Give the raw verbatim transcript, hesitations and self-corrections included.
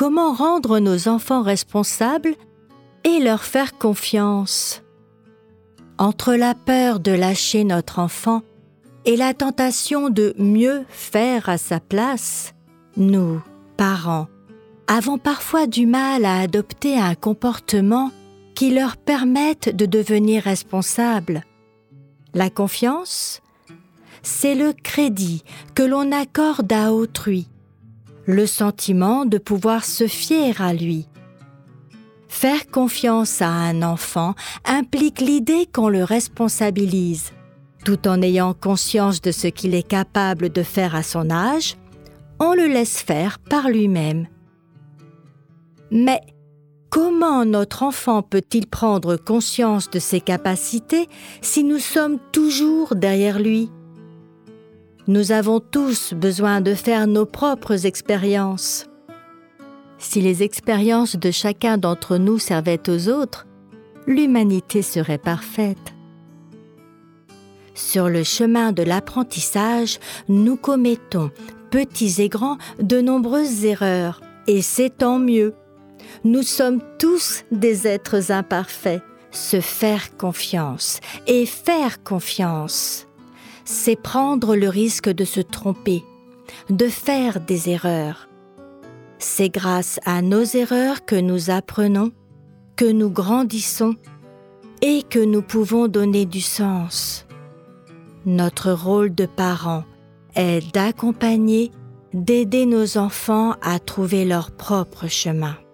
comment rendre nos enfants responsables et leur faire confiance. Entre la peur de lâcher notre enfant et la tentation de mieux faire à sa place, nous, parents, avons parfois du mal à adopter un comportement qui leur permette de devenir responsables. La confiance, c'est le crédit que l'on accorde à autrui, le sentiment de pouvoir se fier à lui. Faire confiance à un enfant implique l'idée qu'on le responsabilise, tout en ayant conscience de ce qu'il est capable de faire à son âge, on le laisse faire par lui-même. Mais comment notre enfant peut-il prendre conscience de ses capacités si nous sommes toujours derrière lui ? Nous avons tous besoin de faire nos propres expériences. Si les expériences de chacun d'entre nous servaient aux autres, l'humanité serait parfaite. Sur le chemin de l'apprentissage, nous commettons, petits et grands, de nombreuses erreurs, et c'est tant mieux. Nous sommes tous des êtres imparfaits. Se faire confiance et faire confiance, c'est prendre le risque de se tromper, de faire des erreurs. C'est grâce à nos erreurs que nous apprenons, que nous grandissons et que nous pouvons donner du sens. Notre rôle de parents est d'accompagner, d'aider nos enfants à trouver leur propre chemin.